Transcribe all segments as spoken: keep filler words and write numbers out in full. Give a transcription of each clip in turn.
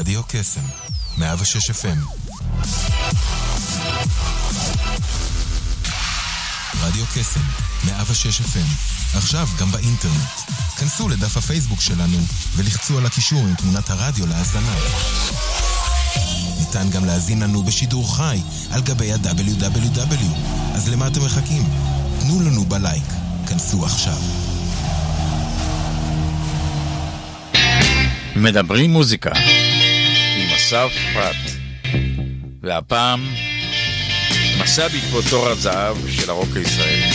רדיו קסם, מאה ושש אף אם. רדיו קסם, מאה ושש אף אם. עכשיו גם באינטרנט. כנסו לדף הפייסבוק שלנו ולחצו על הקישור עם תמונת הרדיו להאזנה. ניתן גם להזין לנו בשידור חי על גבי ה-דאבליו דאבליו דאבליו. אז למה אתם מחכים? תנו לנו בלייק. כנסו עכשיו. מדברים מוזיקה עם אסף פרט, והפעם מסע בעקבות תור הזהב של הרוק הישראלי.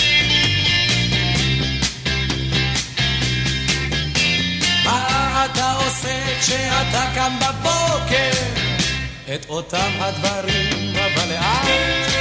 מה אתה עושה כשאתה קם בבוקר? את אותם הדברים אבל לאט.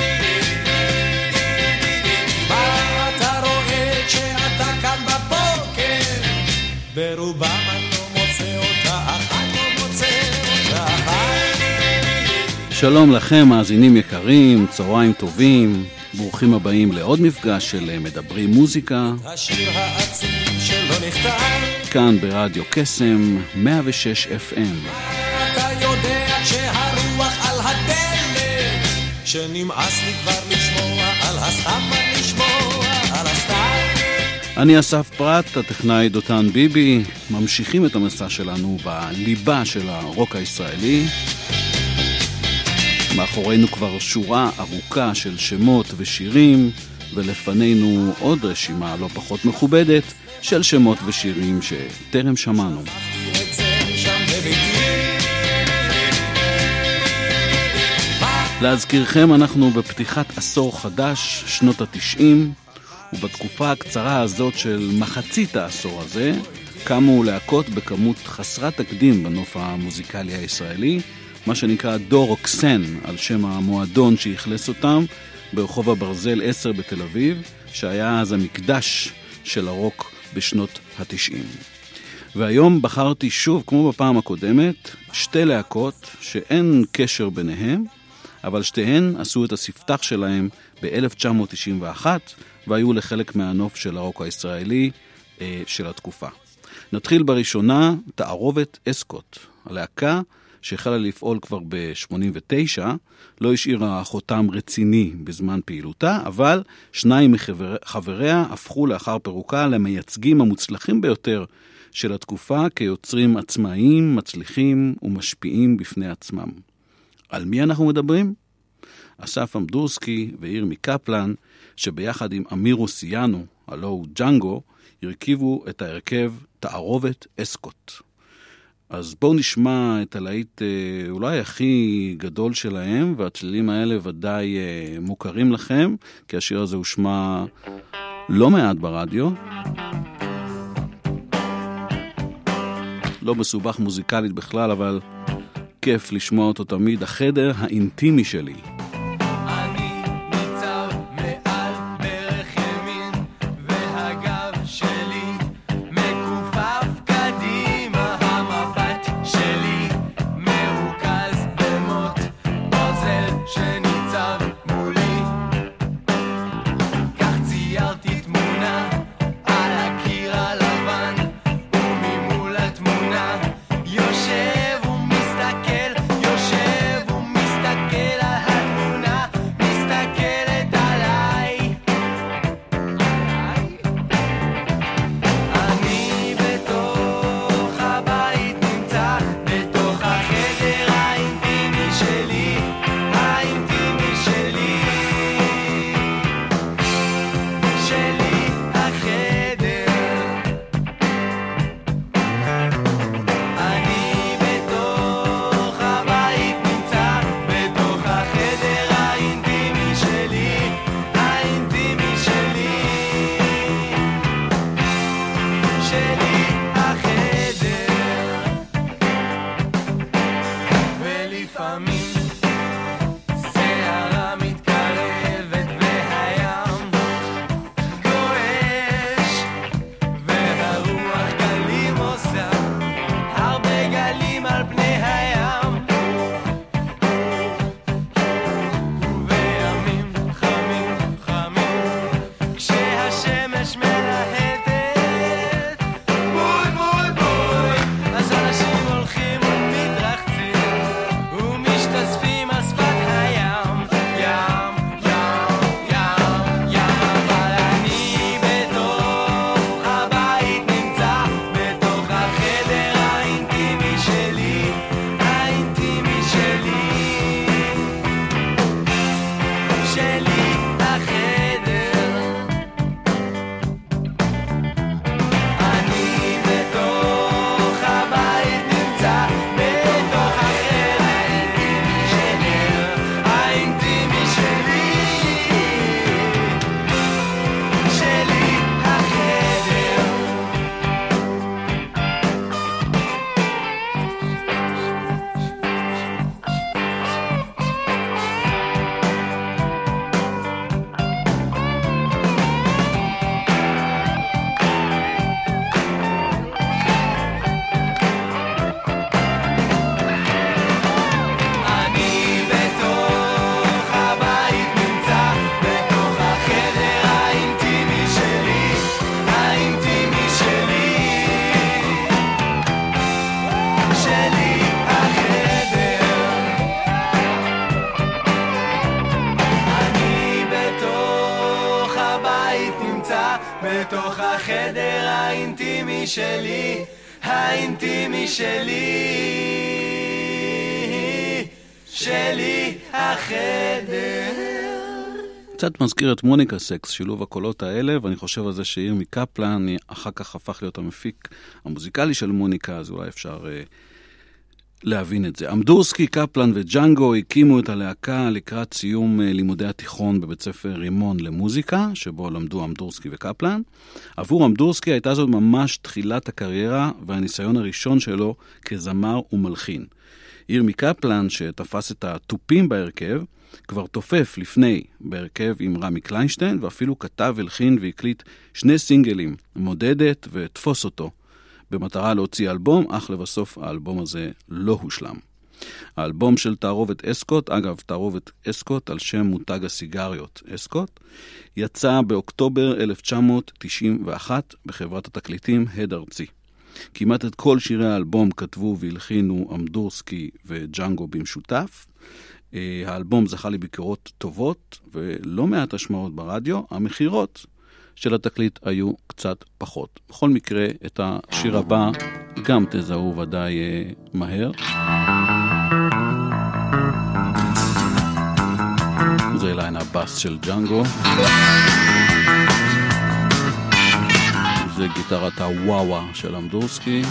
מה אתה רואה כשאתה קם בבוקר? ברובם אני לא מוצא אותה אחת, לא מוצא אותה אחת. שלום לכם מאזינים יקרים, צהריים טובים, ברוכים הבאים לעוד מפגש של מדברים מוזיקה. השיר העצוב שלא נכתב כאן ברדיו קסם מאה ושש אף אם. אתה יודע שהרוח על הדלת, שנמאס לי כבר לשמוע על הסתם, לשמוע על הסתם. אני אסף פרט, הטכנאי דותן ביבי. ממשיכים את המסע שלנו בליבה של הרוק הישראלי. מאחורינו כבר שורה ארוכה של שמות ושירים, ולפנינו עוד רשימה לא פחות מכובדת של שמות ושירים שטרם שמענו. להזכירכם, אנחנו בפתיחת עשור חדש, שנות התשעים, ובתקופה הקצרה הזאת של מחצית העשור הזה, קמו להקות בכמות חסרת תקדים בנוף המוזיקלי הישראלי, מה שנקרא דור רוקסן, על שם המועדון שהכלס אותם, ברחוב הברזל עשר בתל אביב, שהיה אז המקדש של הרוק בשנות התשעים. והיום בחרתי שוב, כמו בפעם הקודמת, שתי להקות שאין קשר ביניהם, אבל שתיהן עשו את הספתח שלהם ב-אלף תשע מאות תשעים ואחת, והיו לחלק מהנוף של הרוק הישראלי אה, של התקופה. נתחיל בראשונה, תערובת אסקוט. הלהקה שהחלה לפעול כבר ב-שמונים ותשע, לא השאירה חותם רציני בזמן פעילותה, אבל שניים מחבריה הפכו לאחר פירוקה למייצגים המוצלחים ביותר של התקופה, כיוצרים עצמאיים, מצליחים ומשפיעים בפני עצמם. על מי אנחנו מדברים? אסף אמדורסקי וירמי קפלן, שביחד עם אמיר רוסיאנו, הלו הוא ג'נגו, הרכיבו את ההרכב תערובת אסקוט. אז בואו נשמע את הלהיט אולי הכי גדול שלהם, והצלילים האלה ודאי מוכרים לכם, כי השיר הזה הושמע לא מעט ברדיו. לא מסובך מוזיקלית בכלל, אבל כיף לשמוע אותו תמיד. החדר האינטימי שלי. האינטימי שלי, האינטימי שלי, שלי החדר. קצת מזכיר את מוניקה סקס, שילוב הקולות האלה, ואני חושב על זה שירמי קפלן אחר כך הפך להיות המפיק המוזיקלי של מוניקה, אז אולי אפשר uh, להבין את זה. אמדורסקי, קפלן וג'אנגו הקימו את הלהקה לקראת סיום uh, לימודי התיכון בבית ספר רימון למוזיקה, שבו למדו אמדורסקי וקפלן. עבור אמדורסקי הייתה זאת ממש תחילת הקריירה והניסיון הראשון שלו כזמר ומלחין. ירמי קפלן, שתפס את הטופים בהרכב, כבר תופף לפני בהרכב עם רמי קליינשטיין, ואפילו כתב, הלחין והקליט שני סינגלים, מודדת ותפוס אותו, במטרה להוציא אלבום, אך לבסוף האלבום הזה לא הושלם. האלבום של תערובת אסקוט, אגב, תערובת אסקוט על שם מותג הסיגריות אסקוט, יצא באוקטובר אלף תשע מאות תשעים ואחת בחברת התקליטים הד ארצי. כמעט את כל שירי האלבום כתבו והלחינו אמדורסקי וג'אנגו במשותף. האלבום זכה לביקורות טובות ולא מעט השמעות ברדיו. המחירות של התקליט היו קצת פחות. בכל מקרה, את השיר הבא גם תזהו ודאי מהר. זה ליין הבאס של ג'אנגו. זה גיטרת הוואווה של אמדורסקי.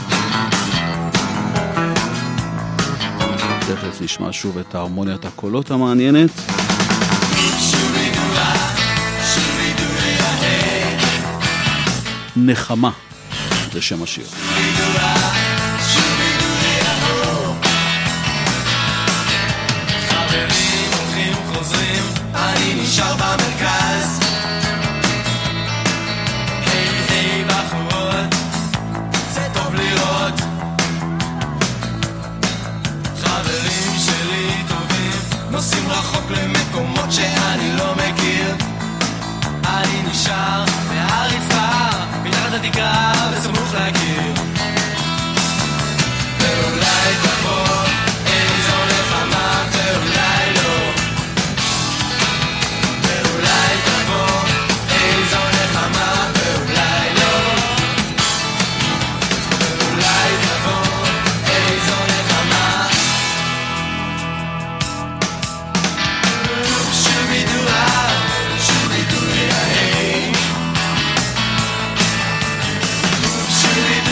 תכף נשמע שוב את ההרמוניית הקולות המעניינת. נחמה זה שם השיר. חברים הולכים חוזרים, אני נשאר במרכז. היי היי בחורות, זה טוב לראות. חברים שלי טובים, נוסעים רחוק למקומות שאני לא מכיר. אני נשאר מהרצפה, מתחת התקרה וסמוך לקיר. ואולי תבוא איזו נחמה ואולי לא. ואולי תבוא איזו נחמה ואולי לא. ואולי תבוא איזו נחמה. שובי דורה, שובי דורה, היי. Should we do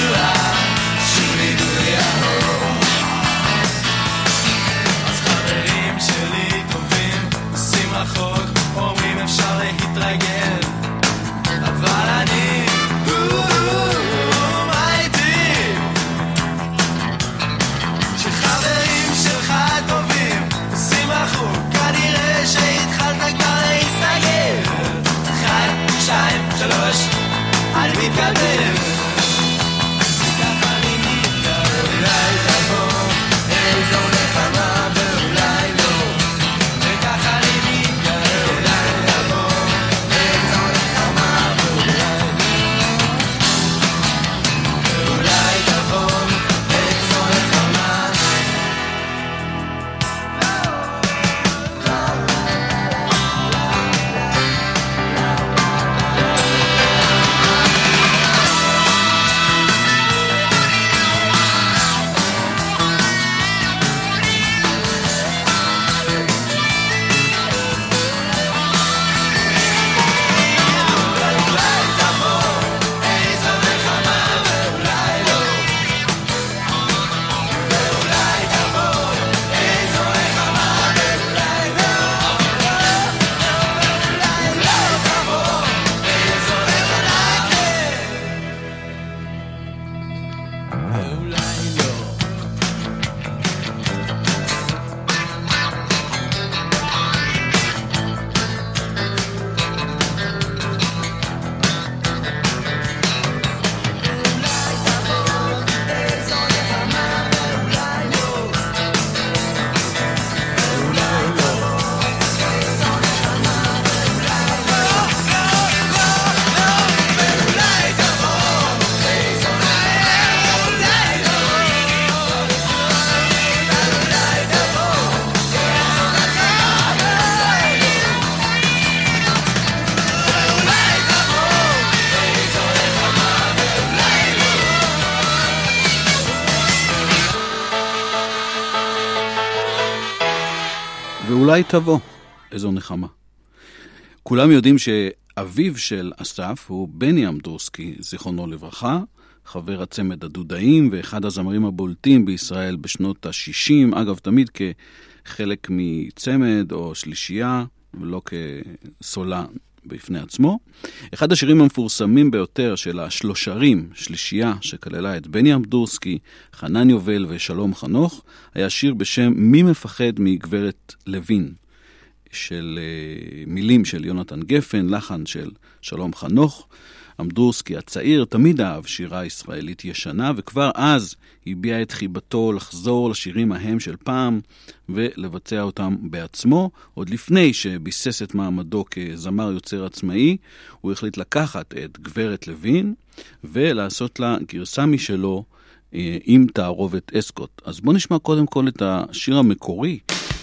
אולי תבוא. איזו נחמה. כולם יודעים שאביו של אסף הוא בני אמדורסקי, זיכרונו לברכה, חבר הצמד הדודאים ואחד הזמרים הבולטים בישראל בשנות ה-שישים, אגב תמיד כחלק מצמד או שלישייה ולא כסולן בפני עצמו. אחד השירים המפורסמים ביותר של השלושרים, שלישייה שכללה את בני אמדורסקי, חנן יובל ושלום חנוך, היה שיר בשם מי מפחד מגברת לוין, של uh, מילים של יונתן גפן, לחן של שלום חנוך. אמדורסקי הצעיר תמיד אהב שירה ישראלית ישנה, וכבר אז הביע את חיבתו לחזור לשירים ההם של פעם ולבצע אותם בעצמו. עוד לפני שביסס את מעמדו כזמר יוצר עצמאי, הוא החליט לקחת את גברת לוין ולעשות לה גרסה משלו אה, עם תערובת אסקוט. אז בוא נשמע קודם כל את השיר המקורי.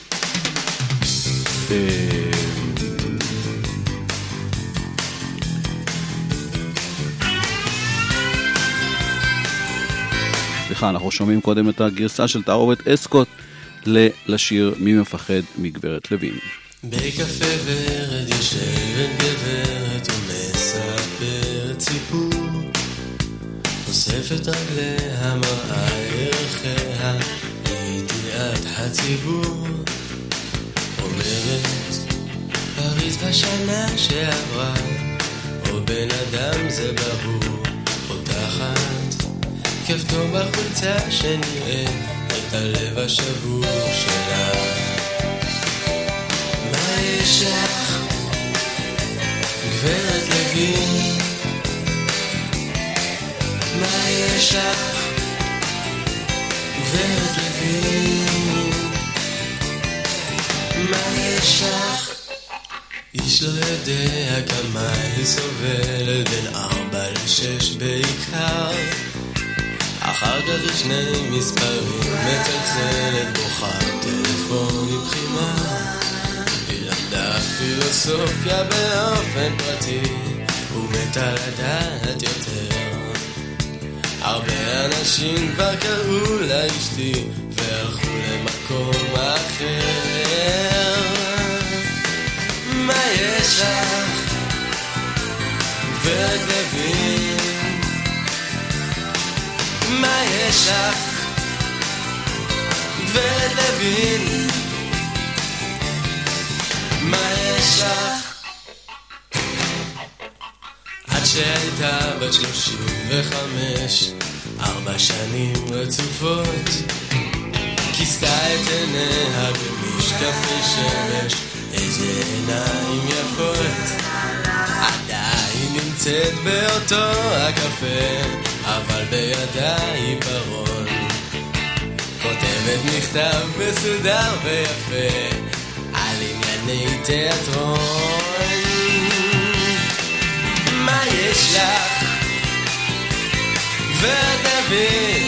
אה... סליחה, אנחנו שומעים קודם את הגרסה של תערובת אסקוט לשיר מי מפחד מגברת לוין. בקפה ורד יושבת גברת ומספרת סיפור, אוספת רגליה מראה ערכיה לידיעת הציבור, אומרת פריז בשנה שעברה, או בן אדם זה ברור, פותחת כפתור בחולצה שנראה את הלב השבור שלה. מה יש לך, גברת לוין? מה יש לך, גברת לוין? מה יש לך? איש לא יודע כמה היא סובלת, בין ארבע לשש בעיקר. אחר כך יש שני מספרים, מצלצלת בוכה טלפון מבחינה. היא למדה פילוסופיה באופן פרטי ומתה לדעת יותר. הרבה אנשים כבר קראו לה אשתי והלכו למקום אחר. מה יש לך, גברת לוין? מה יש לך, גברת לוין? מה יש לך? עד שהייתה בת שלושים וחמש, ארבע שנים רצופות, כיסתה את עיניה במשקפי שמש, איזה עיניים יפות. עדיין נמצאת באותו הקפה, אבל בידה היא פרון, כותבת מכתב מסודר ויפה על ענייני תיאטרון. מה יש לך, גברת לוין?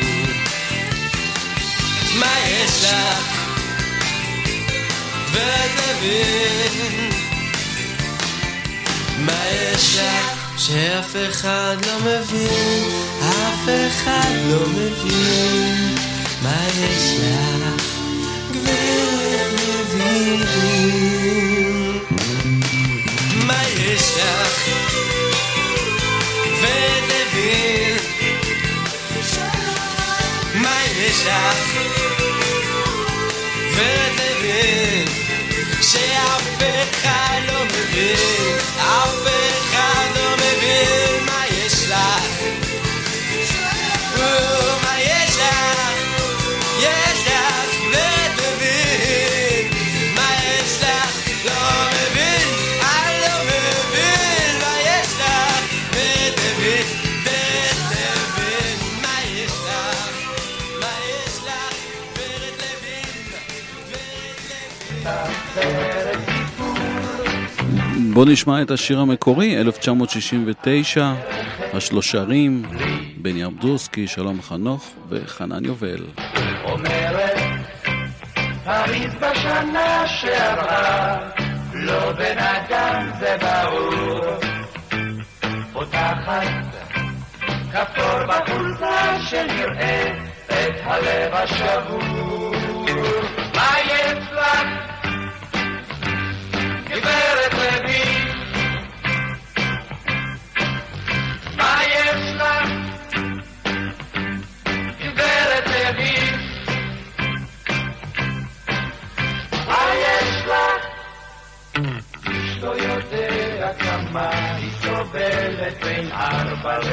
מה יש לך, גברת לוין? מה יש לך שאף אחד לא מבין, אף אחד לא מבין? מה יש לך, גברת לוין? מה יש לך, גברת לוין? מה יש לך, גברת לוין? שאף אחד לא מבין, אף אחד לא מבין. מה יש לך, מה יש לך, יש לך גברת לוין? מה יש לך, לא מבין, אני לא מבין. מה יש לך, גברת לוין, גברת לוין? מה יש לך, מה יש לך, גברת לוין, גברת לוין? בוא נשמע את השיר המקורי, אלף תשע מאות שישים ותשע, השלושרים, בני אמדורסקי, שלום חנוך וחנן יובל. אומרת פריז בשנה שעברה, לא בן אדם זה ברור, פותחת כפתור בחולצה שנראה את הלב השבור. מה יש לך,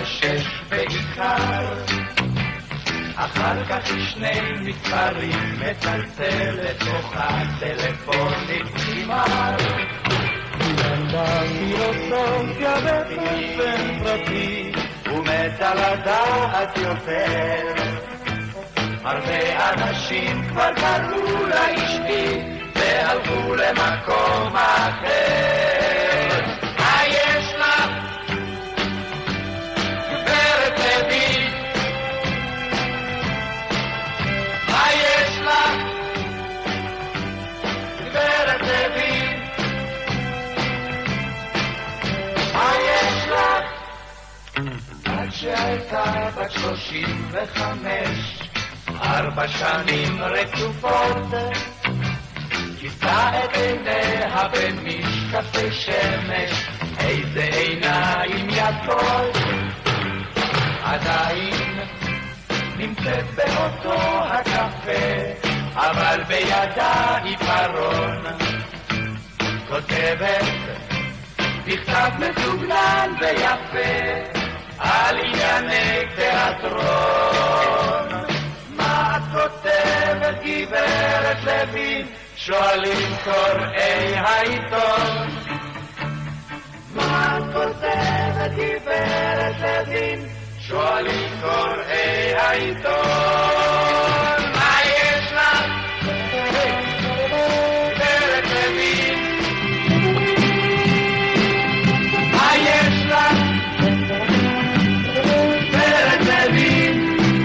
בשש בעיקר, אחר כך שני מתפרים מצלצל לתוך הטלפונים כמעט. ילדה פילוסופיה באופן פרטי ומתה לדעת יותר, הרבה אנשים כבר קראו לאשתי והלכו למקום אחר. מה יש לך גברת לוי? מה יש לך גברת לוי? מה יש לך? עד שהייתה בת שלושים וחמש, ארבע שנים רצופות, כיסה את עיניה במשקפי שמש, איזה עיניים יפות. עדיין נמצאת באותו הקפה, אבל בידה עיפרון, כותבת בכתב מסוגנן ויפה על ענייני תיאטרון. מה את כותבת גברת לוין? שואלים קוראי העיתון. מה את כותבת גברת לוין? שואלים קוראי העיתון. מה יש לך גברת לוין? מה יש לך גברת לוין?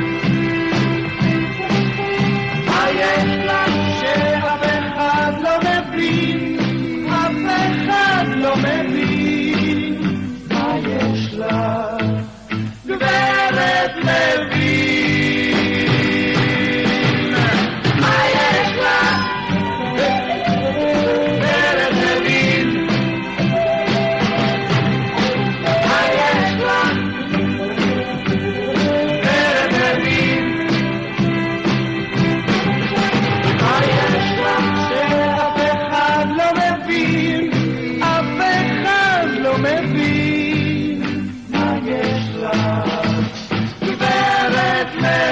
מה יש לך שאף אחד לא מבין? אף אחד לא מבין. מה יש לך גברת לוין? מה יש לך גברת לוין? מה יש לך גברת לוין? מה יש לך שאף אחד לא מבין? אף אחד לא מבין. מה יש לך גברת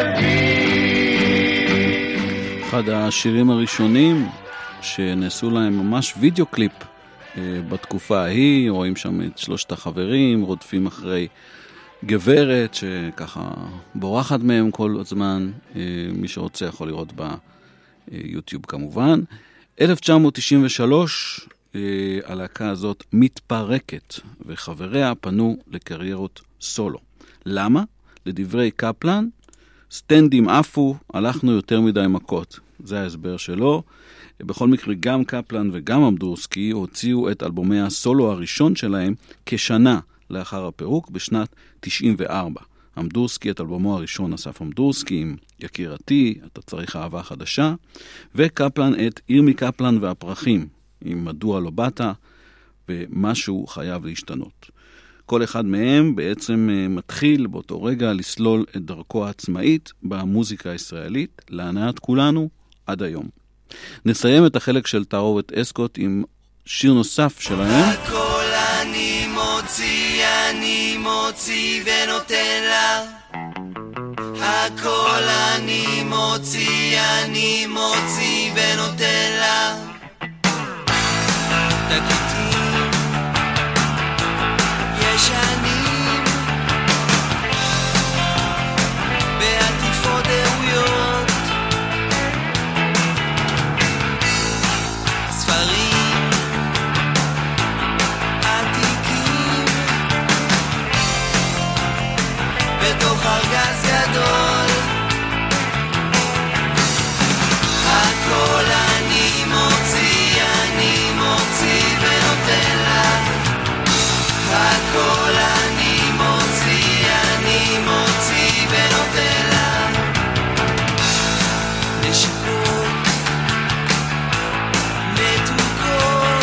לוין? אחד השירים הראשונים שנעשו להם ממש וידאו קליפ אה, בתקופה ההיא, רואים שם את שלושת החברים רודפים אחרי גברת שככה בורחת מהם כל הזמן. אה, מי שרוצה יכול לראות ביוטיוב כמובן. אלף תשע מאות תשעים ושלוש אה, הלהקה הזאת מתפרקת וחבריה פנו לקריירות סולו. למה? לדברי קפלן, סטנדים עפו, הלכנו יותר מדי מכות. זה ההסבר שלו. בכל מקרה, גם קפלן וגם אמדורסקי הוציאו את אלבומי הסולו הראשון שלהם כשנה לאחר הפירוק בשנת תשעים וארבע. אמדורסקי את אלבומו הראשון אסף אמדורסקי עם יקירתי, אתה צריך אהבה חדשה, וקפלן את ירמי קפלן והפרחים עם מדוע לא באת ומשהו חייב להשתנות. כל אחד מהם בעצם מתחיל באותו רגע לסלול את דרכו העצמאית במוזיקה הישראלית, להנאת כולנו עד היום. נסיים את החלק של תערובת אסקוט עם שיר נוסף שלהם. הכל אני מוציא, אני מוציא ונותן לה. הכל אני מוציא, אני מוציא ונותן לה. תקליטים ישנים בעטיפות דהויות, ספרים עתיקים בתוך ארגז גדול. הכל אני מוציא, אני מוציא ונותן לה. הכל אני מוציא, אני מוציא ונותן לה. נשיקות מתוקות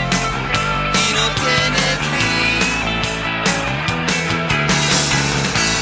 היא נותנת לי.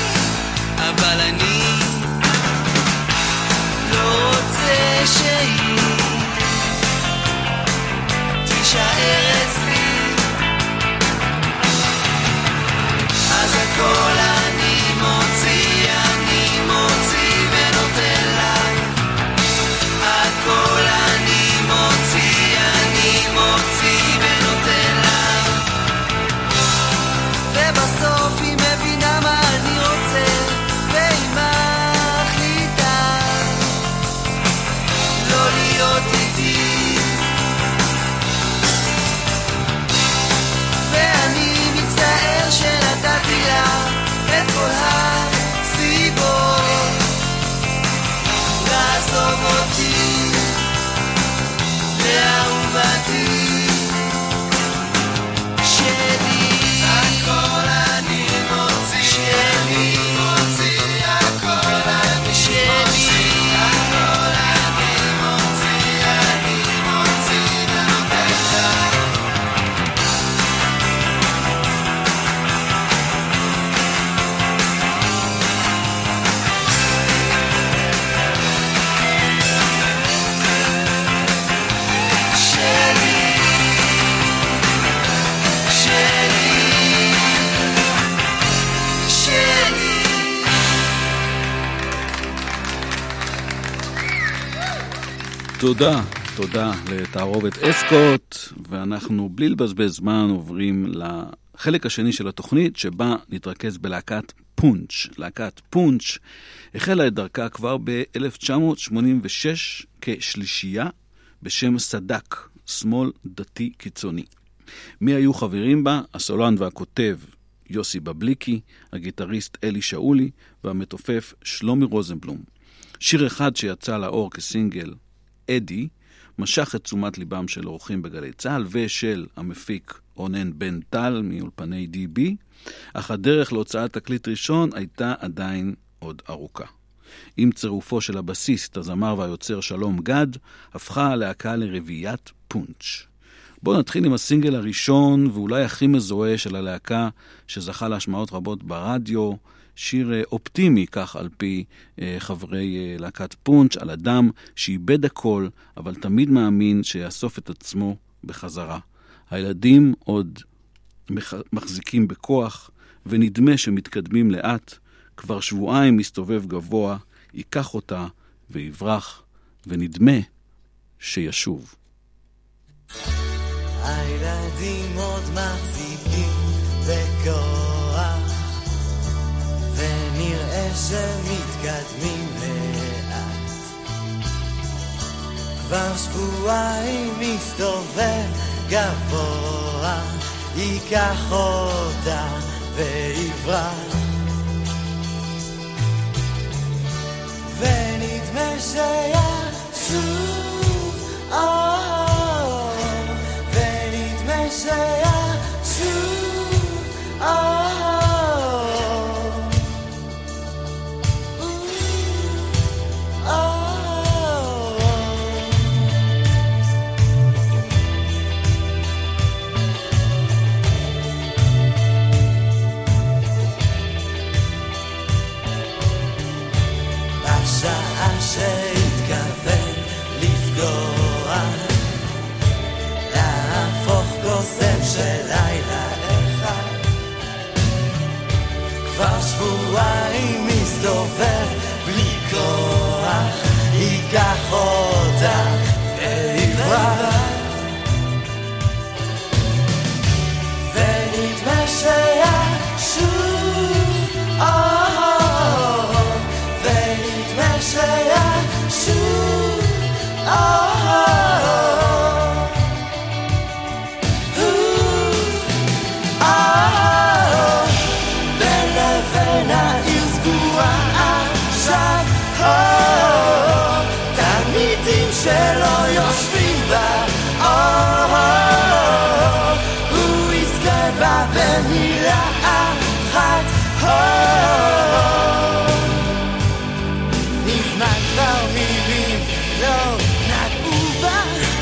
תודה, תודה לתערובת אסקוט, ואנחנו בלי לבזבז זמן עוברים לחלק השני של התוכנית, שבה נתרכז בלהקת פונץ'. להקת פונץ' החלה את דרכה כבר ב-אלף תשע מאות שמונים ושש כשלישייה בשם סדק, שמאל דתי קיצוני. מי היו חברים בה? הסולן והכותב יוסי בבליקי, הגיטריסט אלי שאולי והמתופף שלומי רוזנבלום. שיר אחד שיצא לאור כסינגל, אדי, משך את תשומת ליבם של אורחים בגלי צהל ושל המפיק רונן בן טל מאולפני די בי, אך הדרך להוצאת תקליט ראשון הייתה עדיין עוד ארוכה. עם צירופו של הבסיסט, הזמר והיוצר שלום גד, הפכה הלהקה לרביעיית פונץ'. בואו נתחיל עם הסינגל הראשון ואולי הכי מזוהה של הלהקה, שזכה להשמעות רבות ברדיו, שיר אופטימי, כך על פי אה, חברי אה, להקת פונץ', על אדם שאיבד הכל, אבל תמיד מאמין שיאסוף את עצמו בחזרה. הילדים עוד מח... מחזיקים בכוח, ונדמה שמתקדמים לאט, כבר שבועיים מסתובב גבוה, ייקח אותה ויברח, ונדמה שישוב. הילדים עוד מחזיקים בכוח, ונראה שמתקדמים לאט. כבר שבועיים מסתובב גבוה, ייקח אותה ויברח, ונדמה שישוב, oh, ונדמה שישוב, oh. שהתכוון לפגוע, להפוך קוסם של לילה אחד, כבר שבועיים מסתובב בלי כוח, ייקח אותה ויברח, ונדמה שישוב, ונדמה שישוב, בין לבין העיר סגורה עכשיו, תלמידים שלא יושבים בה, הוא יזכה בה במילה אחת, נזמן כבר מילים לא נגעו בה,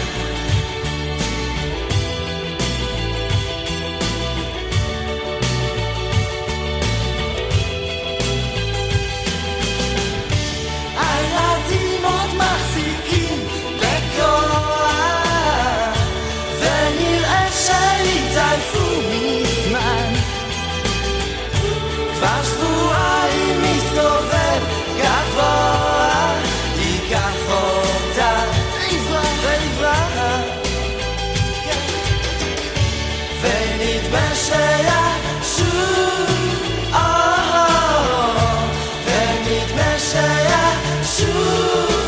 הילדים עוד מחזיקים בכוח, ונראה שהתעייפו מזמן, כבר שבועיים מסתובב גבוה, ייקח אותה ויברח, ונדמה שישוב, ונדמה שישוב,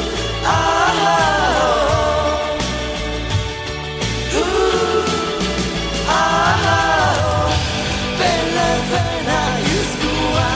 בין לבין העיר סגורה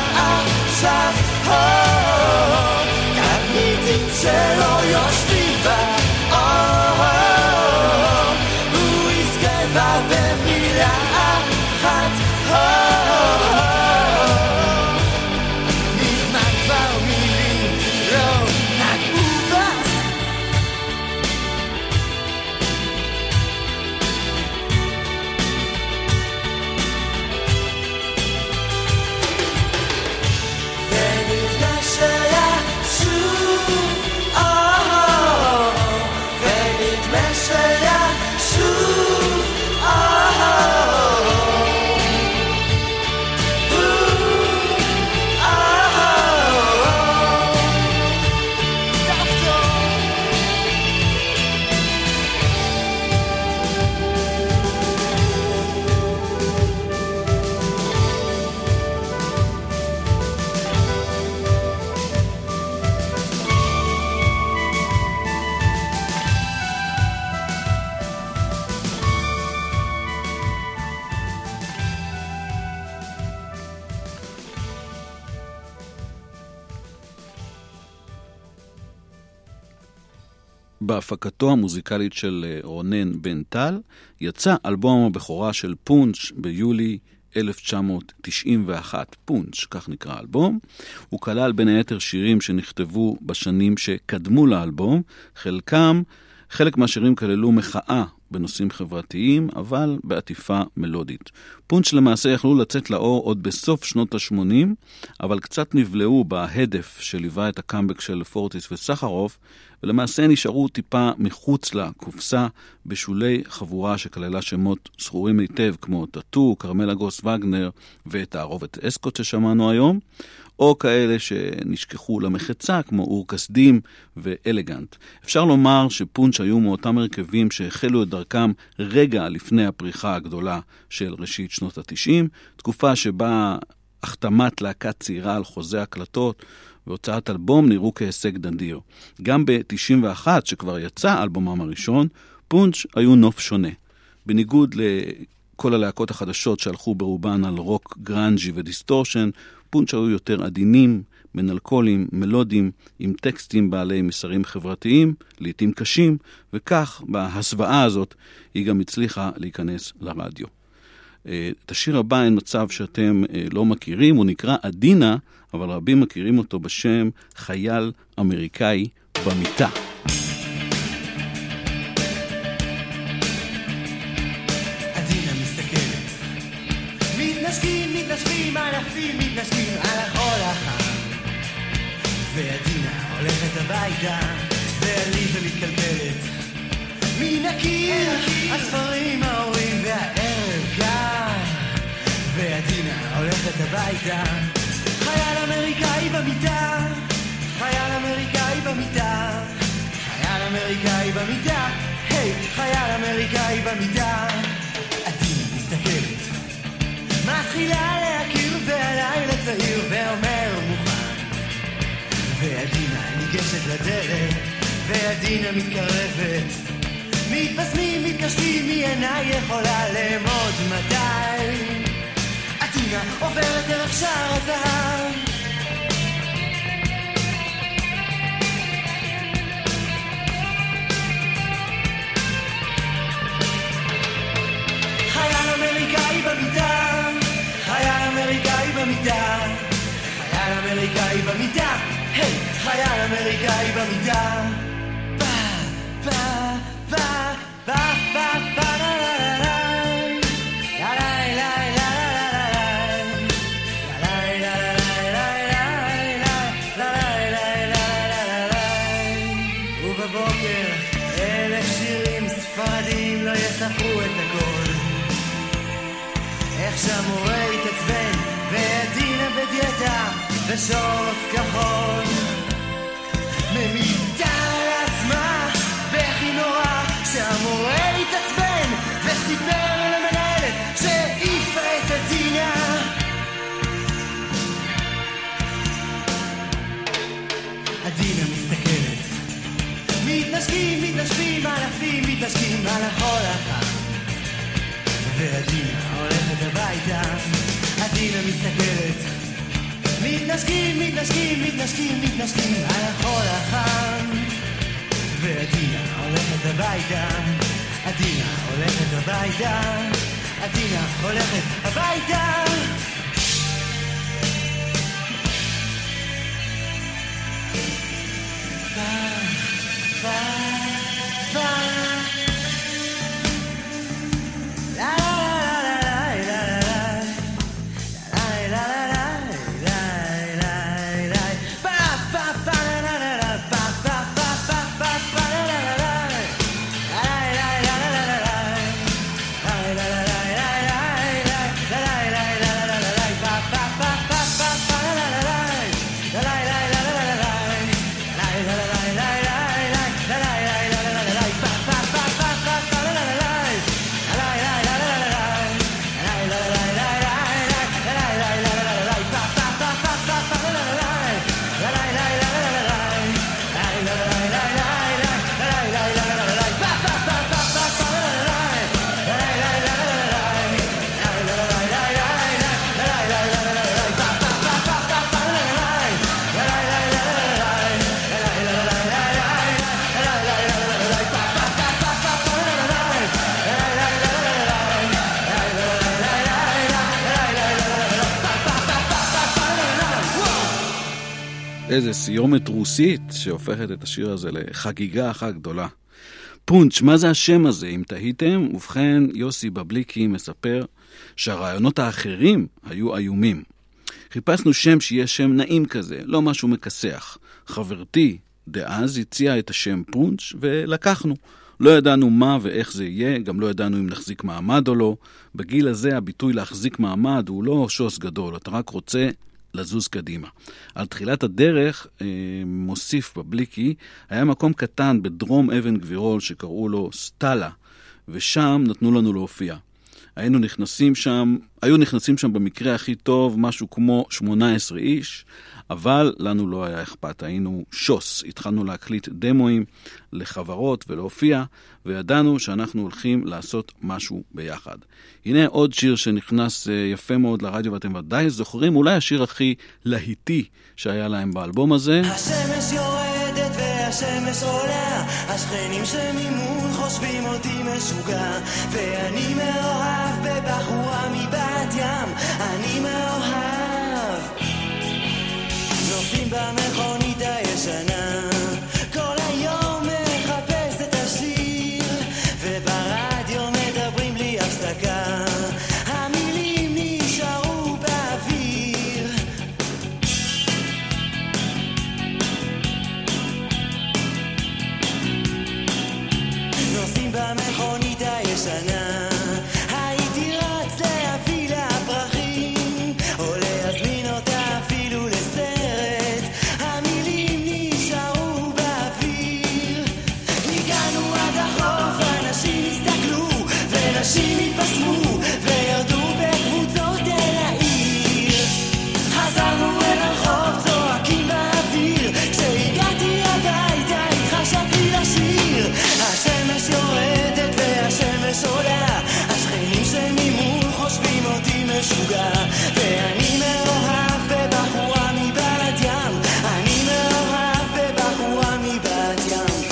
בהפקתו המוזיקלית של רונן בן טל, יצא אלבום הבכורה של פונץ' ביולי אלף תשע מאות תשעים ואחת. פונץ', כך נקרא האלבום. הוא כלל בין היתר שירים שנכתבו בשנים שקדמו לאלבום. חלקם, חלק מהשירים כללו מחאה בנושאים חברתיים, אבל בעטיפה מלודית. פונץ' למעשה יכלו לצאת לאור עוד בסוף שנות ה-שמונים, אבל קצת נבלעו בהדף שליווה את הקאמבק של פורטיס וסחרוף, ולמעשה נשארו טיפה מחוץ לקופסה בשולי חבורה שכללה שמות זכורים היטב כמו טאטו, קרמלה גוס וגנר ואת הערובת אסקוט ששמענו היום, או כאלה שנשכחו למחצה כמו אור כסדים ואלגנט. אפשר לומר שפונץ' היו מאותם הרכבים שהחלו את דרכם רגע לפני הפריחה הגדולה של ראשית שנות ה-תשעים, תקופה שבה החתמת להקת צעירה על חוזה הקלטות והוצאת אלבום נראו כהישג דנדיר. גם ב-תשעים ואחת, שכבר יצא אלבומם הראשון, פונץ' היו נוף שונה. בניגוד לכל הלהקות החדשות שהלכו ברובן על רוק גרנג'י ודיסטורשן, פונץ' היו יותר עדינים, מנלקולים, מלודים, עם טקסטים בעלי מסרים חברתיים, לעתים קשים, וכך, בהסוואה הזאת, היא גם הצליחה להיכנס לרדיו. את השיר הבא אין מצב שאתם לא מכירים, הוא נקרא עדינה, אבל רבים מכירים אותו בשם חייל אמריקאי במיטה. עדינה מסתכלת, מתנשקים, מתנשקים, ענפים, מתנשקים על החול החם, ועדינה הולכת הביתה, ועליזה מתקלקלת, מן הקיר, הספרים, ההורים והערב קר, ועדינה הולכת הביתה, חייל אמריקאי במיטה, חייל אמריקאי במיטה, חייל אמריקאי במיטה, היי, חייל אמריקאי במיטה. עדינה מסתכלת, מתחילה להכיר והלילה צעיר ואומר מוכן, ועדינה ניגשת לדלת, ועדינה מתקרבת, מתפסמים, מתקשרים, מי אינה יכולה למוד מתי. עדינה עוברת דרך שער הזהב, חייל אמריקאי במיטה, חייל אמריקאי במיטה, חייל אמריקאי במיטה, היי, חייל אמריקאי במיטה. פה, פה, פה, פה, פה, פה, לה לה לה ספרו את הכל, איך שהמורה התעצבן ועדינה בדיאטה ושורץ כחול, ממיתה על עצמה בכי נורא שהמורה התעצבן וסיפר למנהלת שהעיפה את עדינה. עדינה מסתכלת, מתנשקים, מתנשפים, אלפים, מתנשקים על החול החם, ועדינה הולכת הביתה. עדינה מסתכלת, מתנשקים, מתנשקים, מתנשקים, מתנשקים על החול החם, ועדינה הולכת הביתה. עדינה הולכת הביתה. עדינה הולכת הביתה. איזה סיומת רוסית שהופכת את השיר הזה לחגיגה אחת גדולה. פונץ', מה זה השם הזה? אם תהיתם, ובכן יוסי בבליקי מספר שהרעיונות האחרים היו איומים. חיפשנו שם שיהיה שם נעים כזה, לא משהו מקסח. חברתי דאז הציעה את השם פונץ' ולקחנו. לא ידענו מה ואיך זה יהיה, גם לא ידענו אם נחזיק מעמד או לא. בגיל הזה הביטוי להחזיק מעמד הוא לא שוס גדול, אתה רק רוצה לזוז קדימה. על תחילת הדרך, אה, מוסיף בבליקי, היה מקום קטן בדרום אבן גבירול שקראו לו סטלה, ושם נתנו לנו להופיע. היינו נכנסים שם, היו נכנסים שם במקרה הכי טוב, משהו כמו שמונה עשרה איש, אבל לנו לא היה אכפת, היינו שוס. התחלנו להקליט דמוים לחברות ולהופיע, וידענו שאנחנו הולכים לעשות משהו ביחד. הנה עוד שיר שנכנס יפה מאוד לרדיו, ואתם ודאי זוכרים, אולי השיר הכי להיטי שהיה להם באלבום הזה. השמש יורדת והשמש עולה, השכנים שממול חושבים אותי משוגע, ואני מאוהב בבחורה מבת ים, אני מאוהב. נוסעים במכונית הישנה, כל היום מחפש את השיר, וברדיו מדברים בלי הפסקה, המילים נשארו באוויר. נוסעים במכונית הישנה, הייתי רץ להביא לה פרחים, או להזמין אותה אפילו לסרט, המילים נשארו באוויר. הגענו עד החוף, אנשים הסתכלו, ונשים התפסמו, וירדו בקבוצות אל העיר. חזרנו אל הרחוב, צועקים באוויר, כשהגעתי הביתה התחשקתי לשיר. השמש יורדת והשמש עולה, השכנים שממול חושבים אותי משוגע, ואני מאוהב בבחורה מבת ים, אני מאוהב בבחורה מבת ים.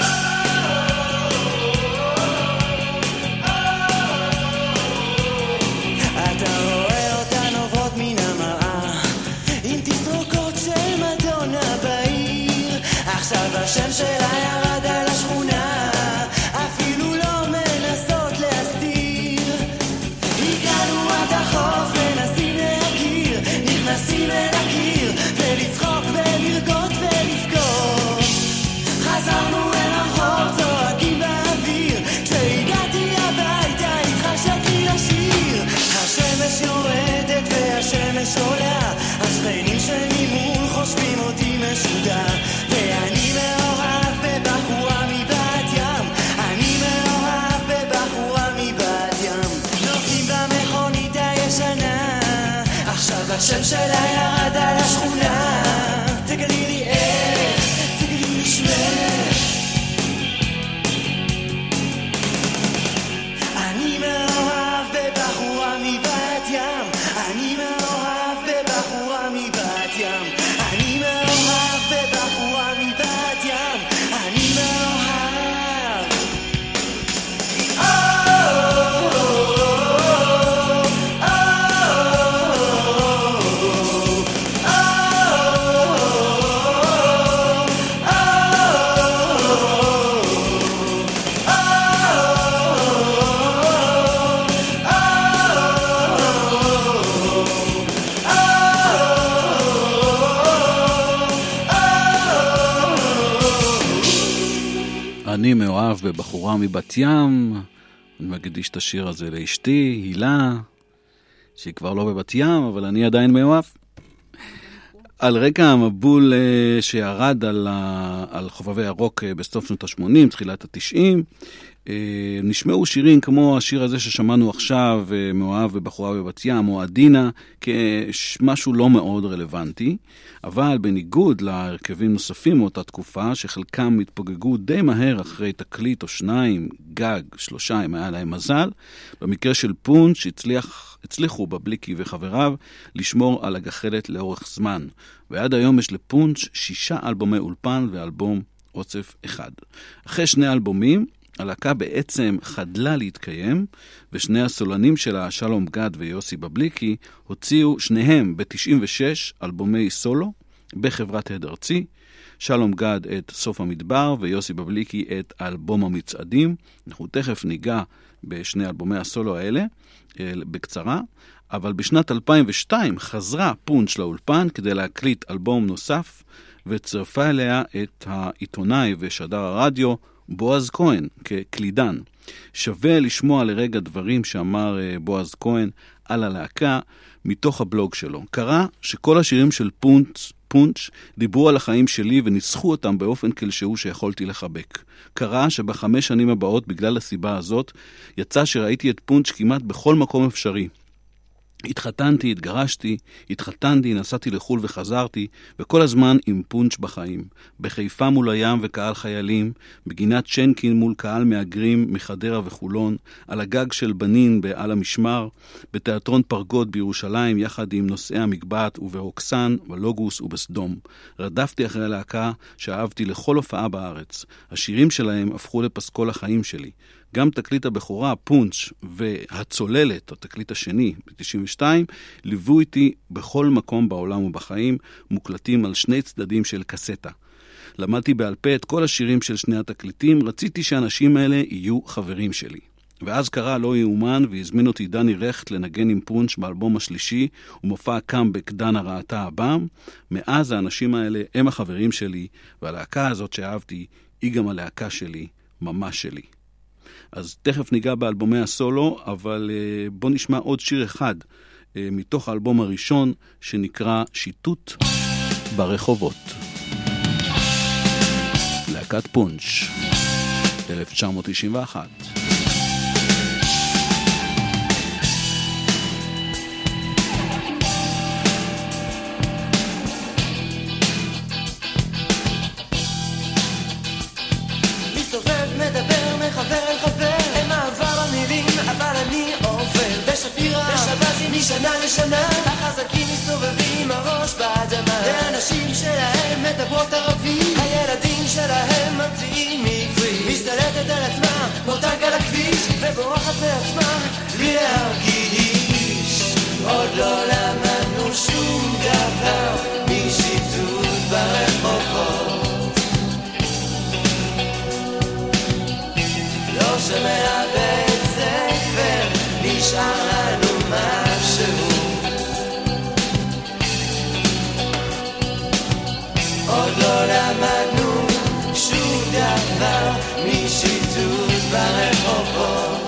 אתה רואה אותן עוברות מן המראה, עם תסרוקות של מדונה בעיר, עכשיו השם שלה ירד על השכונה, אפילו לא מנסות להסתיר. הגענו עד החוף, מנסים להכיר, נכנסים אל הקיר, ולצחוק ולרקוד ולבכות. חזרנו אל הרחוב, צועקים באוויר, כשהגעתי הביתה התחשקתי לשיר. השמש יורדת והשמש עולה, השכנים שממול חושבים אותי משוגע, ואני מאוהב בבחורה מבת ים, אני מאוהב בבחורה מבת ים. נוסעים במכונית הישנה, עכשיו השם שלה ירד על השכונה, תגלי לי איך, תגלי לי שמך. אני מאוהב בבחורה מבת ים, אני מאוהב בבחורה מבת ים, אני מאוהב בבחורה מבת ים, אני מאוהב. אני מאוהב בבחורה מבת ים. אני מקדיש את השיר הזה לאשתי, הילה, שהיא כבר לא בבת ים, אבל אני עדיין מאוהב. על רקע המבול שירד על, ה... על חובבי הרוק בסוף שנות ה-שמונים, תחילת ה-תשעים, נשמעו שירים כמו השיר הזה ששמענו עכשיו, מאוהב בבחורה בבת ים, או עדינה, כמשהו לא מאוד רלוונטי, אבל בניגוד להרכבים נוספים מאותה תקופה, שחלקם התפוגגו די מהר אחרי תקליט או שניים, גג, שלושה, אם היה להם מזל, במקרה של פונץ' הצליח, הצליחו בבליקי וחבריו לשמור על הגחלת לאורך זמן, ועד היום יש לפונץ' שישה אלבומי אולפן ואלבום אוצף אחד. אחרי שני אלבומים, הלהקה בעצם חדלה להתקיים, ושני הסולנים שלה, שלום גד ויוסי בבליקי, הוציאו שניהם ב-תשעים ושש אלבומי סולו, בחברת הד ארצי, שלום גד את סוף המדבר ויוסי בבליקי את אלבום המצעדים. אנחנו תכף ניגע בשני אלבומי הסולו האלה בקצרה, אבל בשנת אלפיים ושתיים חזרה פונץ' לאולפן כדי להקליט אלבום נוסף, וצרפה אליה את העיתונאי ושדר הרדיו בועז כהן כקלידן. שווה לשמוע לרגע דברים שאמר בועז כהן על הלהקה מתוך הבלוג שלו. קרה שכל השירים של פונץ' פונץ' דיברו על החיים שלי וניסחו אותם באופן כלשהו שיכולתי לחבק. קרה שבחמש שנים הבאות בגלל הסיבה הזאת יצא שראיתי את פונץ' כמעט בכל מקום אפשרי. התחתנתי, התגרשתי, התחתנתי, נסעתי לחול וחזרתי, וכל הזמן עם פונץ' בחיים. בחיפה מול הים וקהל חיילים, בגינת שנקין מול קהל מאגרים מחדרה וחולון, על הגג של בנין בעל המשמר, בתיאטרון פרגוד בירושלים יחד עם נושאי המגבעת ובהוקסן, בלוגוס ובסדום. רדפתי אחרי הלהקה שאהבתי לכל הופעה בארץ. השירים שלהם הפכו לפסקול החיים שלי. גם תקליט הבכורה, פונץ' והצוללת, התקליט השני, ב-תשעים ושתיים, ליוו איתי בכל מקום בעולם ובחיים, מוקלטים על שני צדדים של קסטה. למדתי בעל פה את כל השירים של שני התקליטים, רציתי שהאנשים האלה יהיו חברים שלי. ואז קרה לא יאומן והזמין אותי דני רכט לנגן עם פונץ' באלבום השלישי, ומופע קאמבק דנה ראתה הבא. מאז האנשים האלה הם החברים שלי, והלהקה הזאת שאהבתי היא גם הלהקה שלי, ממש שלי. אז תכף ניגע באלבומי הסולו, אבל uh, בוא נשמע עוד שיר אחד uh, מתוך האלבום הראשון שנקרא שיטוט ברחובות. להקת פונץ' אלף תשע מאות תשעים ואחת. משנה לשנה החזקים מסתובבים הראש באדמה, והאנשים שלהם מדברות ערבית, הילדים שלהם ממציאים עברית, משתלטת על עצמה מותג על הכביש ובורחת מעצמה בלי להרגיש. עוד לא למדנו שום דבר משיטוט ברחובות, לא שומע בית ספר נשאר לנו משהו, עוד לא למדנו שום דבר משיטוט ברחובות.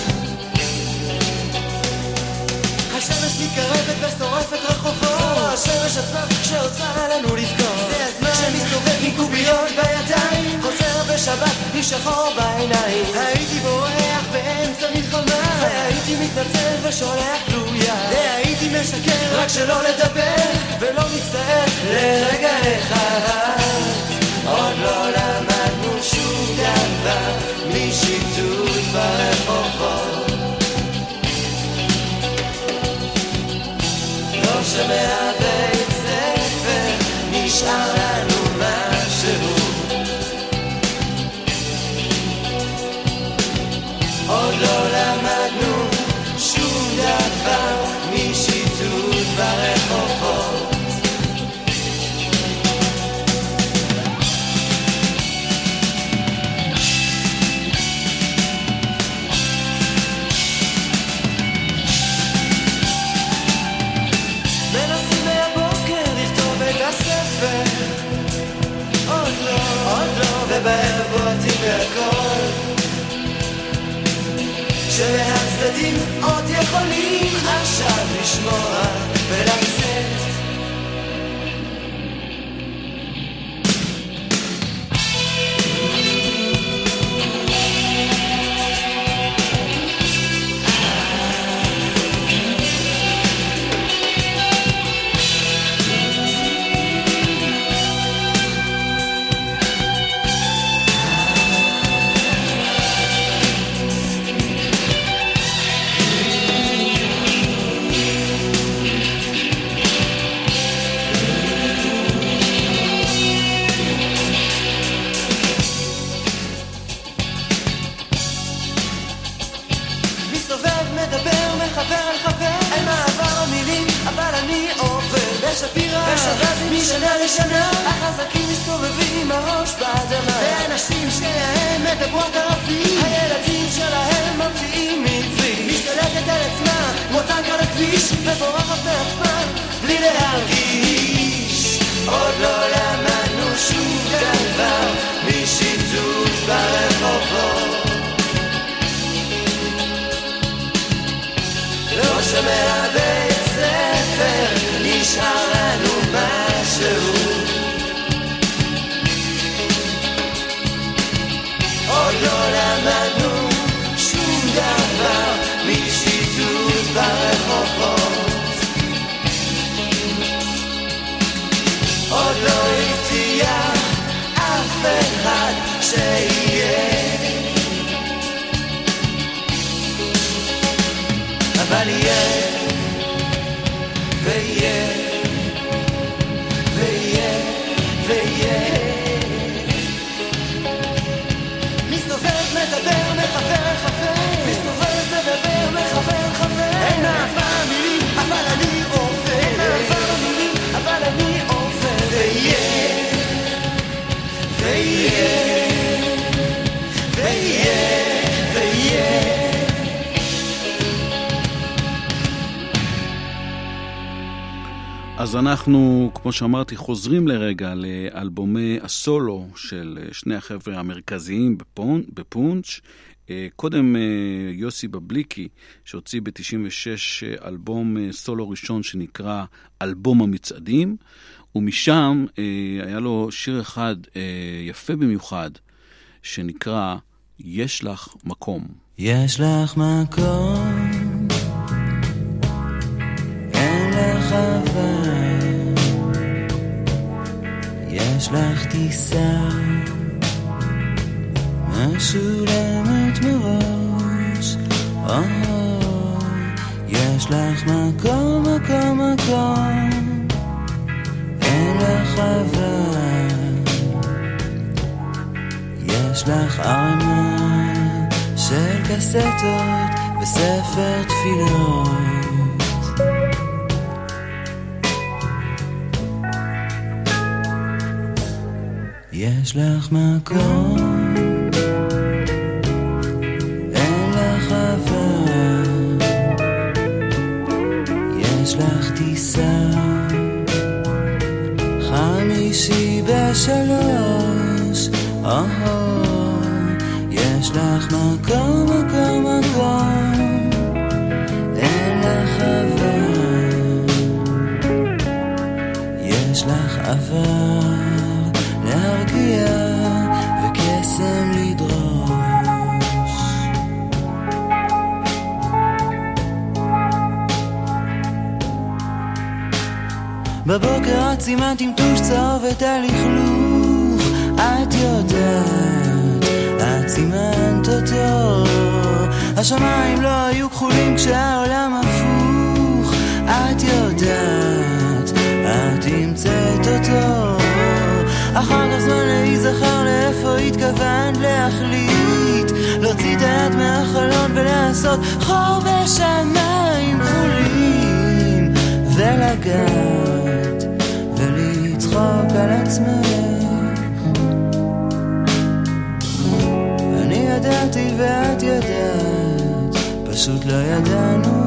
השמש מתקרבת ושורפת רחובות, זו השמש עצמה שעושה לנו לבכות, זה הזמן שמסתובב עם קוביות בידיים, חוזר בשבת עם שחור בעיניים. הייתי בורח באמצע מלחמה, והייתי מתנצל ושולח גלויה, והייתי משקר רק שלא לדבר ולא מצטער לרגע אחד. עוד לא למדנו שום דבר משיטוט ברחובות, לא שומע בית ספר נשאר לנו משהו, עוד לא למדנו שום דבר משיטוט ברחובות. מנסים מהבוקר לכתוב את הספר, עוד לא, עוד לא, ובערב בועטים בהכל, שהצדדים עוד יכולים עכשיו לשמוע ולצאת. רצים משנה לשנה, החזקים מסתובבים הראש באדמה, והנשים שלהם מדברות ערבית, הילדים שלהם ממציאים עברית, משתלטת על עצמה מותק על הכביש ובורחת מעצמה בלי להרגיש. עוד לא למדנו שום דבר משיתוף ברחובות, לא שומע בית ספר, נשאר לנו משהו. עוד לא למדנו שום דבר משיתוף ברחובות, עוד לא הבטיח אף אחד שיהיה, אבל יהיה ויהיה ויהיה ויהיה. מסתובב מדבר מחבר חבר, מסתובב מדבר מחבר חבר, אין אהבה מילים אבל אני עובר, אין אהבה מילים אבל אני עובר, ויהיה ויהיה ויהיה ויהיה. אז אנחנו, כמו שאמרתי, חוזרים לרגע לאלבומי הסולו של שני החבר'ה המרכזיים בפונץ'. קודם יוסי בבליקי, שהוציא ב-תשעים ושש אלבום סולו ראשון שנקרא אלבום המצעדים, ומשם היה לו שיר אחד יפה במיוחד, שנקרא יש לך מקום. יש לך מקום, אין לך אבל, יש לך טיסה משולמת מראש, oh, יש לך מקום, מקום, מקום, אין לך אבל, יש לך ערימה של קסטות וספר תפילות, יש לך מקום, אין לך אבל, יש לך טיסה חמישי בשלוש, oh, יש לך מקום, מקום, מקום, אין לך אבל, יש לך אבל להרגיע וקסם לדרוש. בבוקר את סימנת עם טוש צהוב את הלכלוך, את יודעת, את סימנת אותו, השמיים לא היו כחולים כשהעולם הפוך, את יודעת, את המצאת אותו, אחר כך זמן להיזכר לאיפה התכוונת להחליט, להוציא את היד מהחלון ולעשות חור בשמיים כחולים, ולגעת ולצחוק על עצמך. אני ידעתי ואת ידעת, פשוט לא ידענו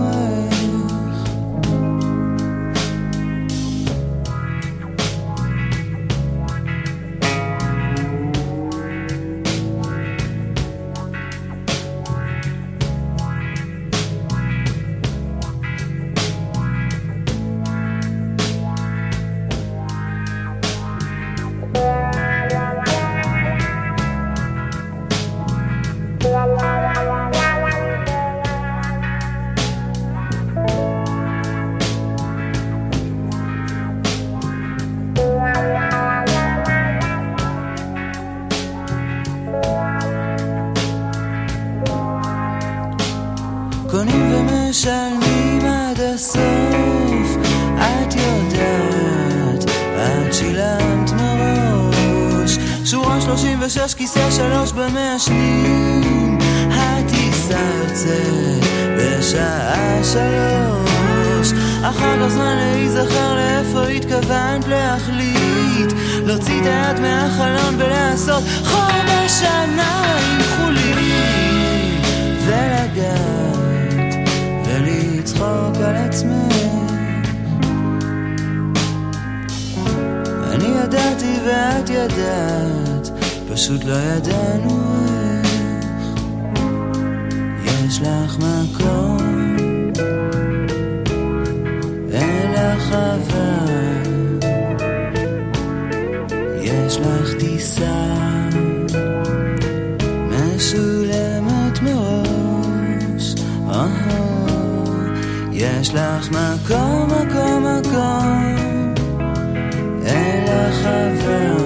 קונים ומשלמים עד הסוף, את יודעת, את שילמת מראש, שורה שלושים ושש כיסא שלוש במעשנים, הטיסה יוצאת בשעה שלוש, בראש, אחר כך זמן להיזכר לאיפה התכוונת להחליט, להוציא את היד מהחלון ולעשות חור בשמיים חולים, ולגעת ולצחוק על עצמך. אני ידעתי ואת ידעת, פשוט לא ידענו איך. יש לך מקום אל החווה, יש לך טיסה משולמת מראש, יש לך מקום, מקום, מקום אל החווה,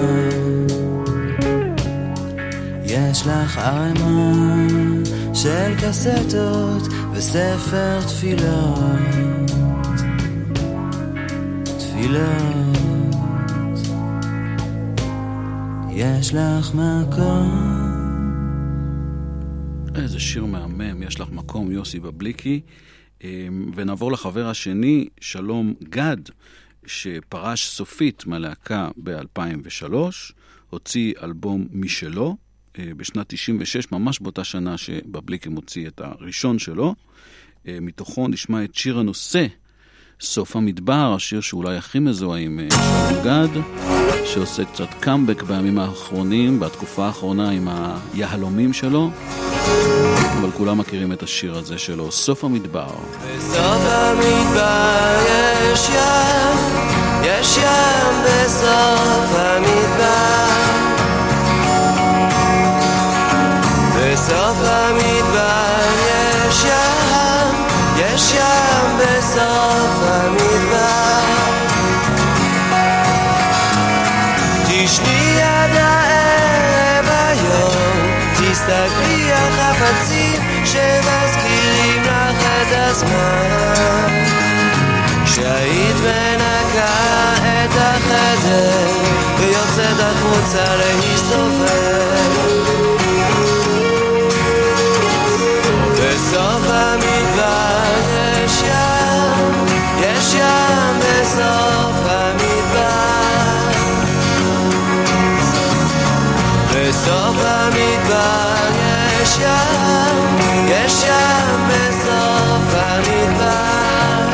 יש לך ערימה של קסטות וספר תפילות, תפילות, יש לך מקום. איזה שיר מהמם, יש לך מקום, יוסי בבליקי. ונעבור לחבר השני, שלום גד, שפרש סופית מלהקה ב-אלפיים ושלוש, הוציא אלבום משלו בשנת תשעים ושש, ממש באותה שנה שבבליקי מוציא את הראשון שלו. מתוכו נשמע את שיר הנושא, סוף המדבר, השיר שאולי הכי מזוהה עם שלום גד, שעושה קצת קאמבק בימים האחרונים, בתקופה האחרונה עם היהלומים שלו, אבל כולם מכירים את השיר הזה שלו, סוף המדבר. בסוף המדבר יש ים, יש ים בסוף המדבר, בסוף המדבר יש ים, יש ים בסוף המדבר, תשני עד הערב היום, תסתכלי על חפצים שמזכירים לך את הזמן, שהיית מנקה את החדר ויוצאת החוצה להסתובב. בסוף המדבר יש ים, יש ים בסוף המדבר, בסוף המדבר יש ים, יש ים בסוף המדבר,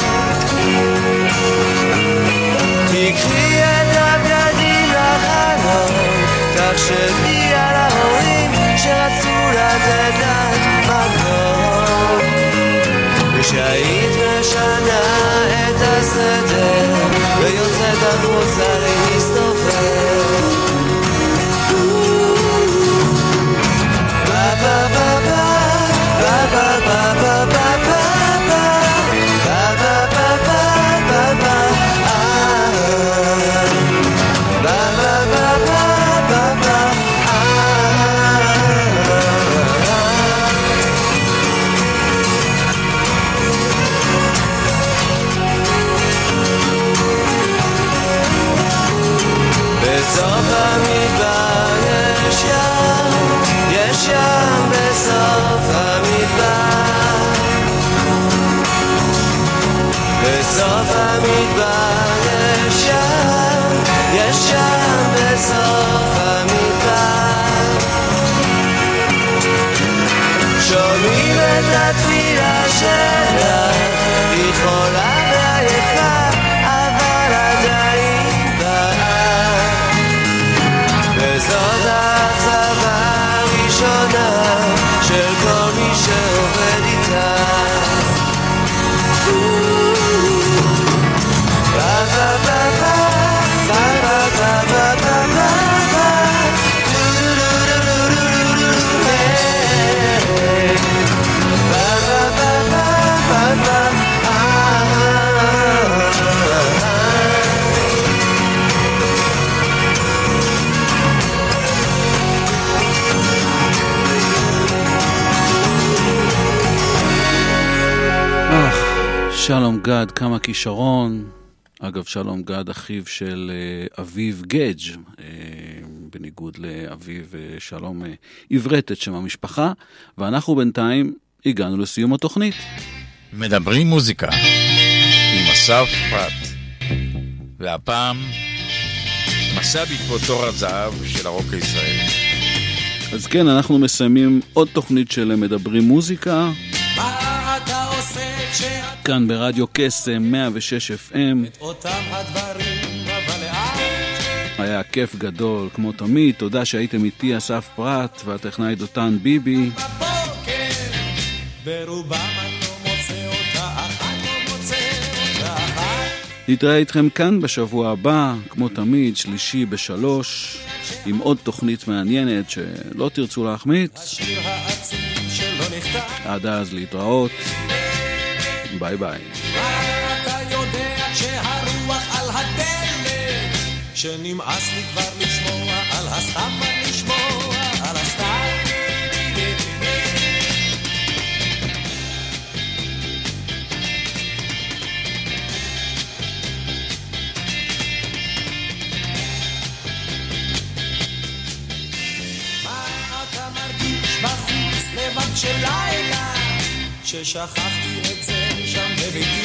תקחי את הבגדים לחלון, תחשבי על ההורים שרצו לתת לך מקום, ושהיית משנה את הסדר ויוצאת החוצה להסתובב. ba ba ba ba ba ba ba ba ba בסוף המדבר יש ים, יש ים בסוף המדבר, בסוף המדבר יש ים, יש ים בסוף המדבר, שומעים את התפילה שלך, היא חולה ועייפה אבל עדיין באה, וזאת האכזבה הראשונה של כל מי שעובד איתה. ba ba ba ba ba ba ba ba ba ba שלום גד, כמה כישרון. אגב, שלום גד אחיו של אביב גדג', בניגוד לאביב שלום עברת את שם המשפחה, ואנחנו בינתיים הגענו לסיום התוכנית. מדברים מוזיקה עם אסף פרט. והפעם מסע בעקבות תור הזהב של הרוק הישראלי. אז כן, אנחנו מסיימים עוד תוכנית של מדברים מוזיקה. מה אתה עושה כשאת כאן ברדיו קסם מאה ושש אף אם. אותם הדברים אבל לאט היה כיף גדול כמו תמיד. תודה שהייתם איתי, אסף פרט והטכנאי דותן ביבי. בבוקר ברובם אני לא מוצא אותה אחת, לא מוצא אותה אחת. נתראה איתכם כאן בשבוע הבא, כמו תמיד, שלישי בשלוש, עם עוד תוכנית מעניינת שלא תרצו להחמיץ. שיר העצים שלא נכתב. עד אז להתראות. ביי ביי. אתה יודע שהרוח על הדלת, שנמאס לי כבר לשמוע על הסתם, לשמוע על הסתם. בחוץ לבד של לילה, ששכחתי את זה שם בביתי.